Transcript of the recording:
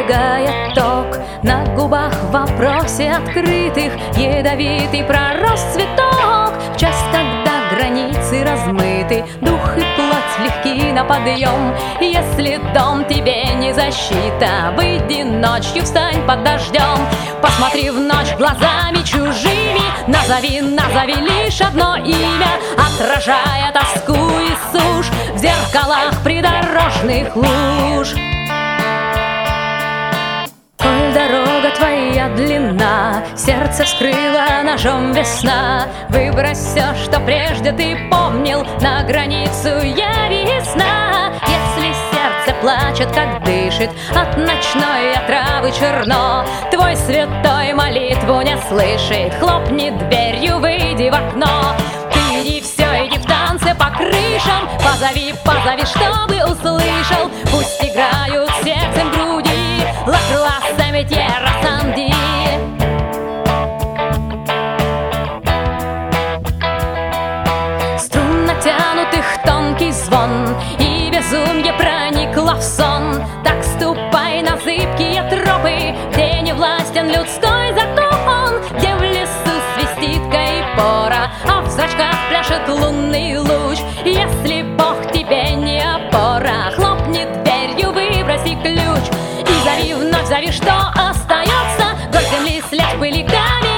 Убегает ток, на губах в вопросе открытых ядовитый пророс цветок. В час, когда границы размыты, дух и плоть легки на подъем. Если дом тебе не защита, выйди ночью, встань под дождем. Посмотри в ночь глазами чужими, назови лишь одно имя, отражая тоску и сушь в зеркалах придорожных луж. Коль дорога твоя длинна, сердце вскрыла ножом весна, выбрось все, что прежде ты помнил, на границу яви сна. Если сердце плачет, как дышит, от ночной отравы черно, твой святой молитву не слышит, хлопни дверью, выйди в окно. Ты иди все, иди в танце по крышам, позови, чтобы услышал. Пусть играют сердцем груди La Croix, Тьерра, Санди. Струн натянутых тонкий звон, и безумье проникло в сон. Так ступай на зыбкие тропы, где не властен людской закон, где в лесу свистит кайпора, а в зрачках пляшет лунный луч. Если Бог тебе не опора, хлопни дверью, выброси ключ. И зови вновь, зови, что остается, вдоль земли след пыли камень.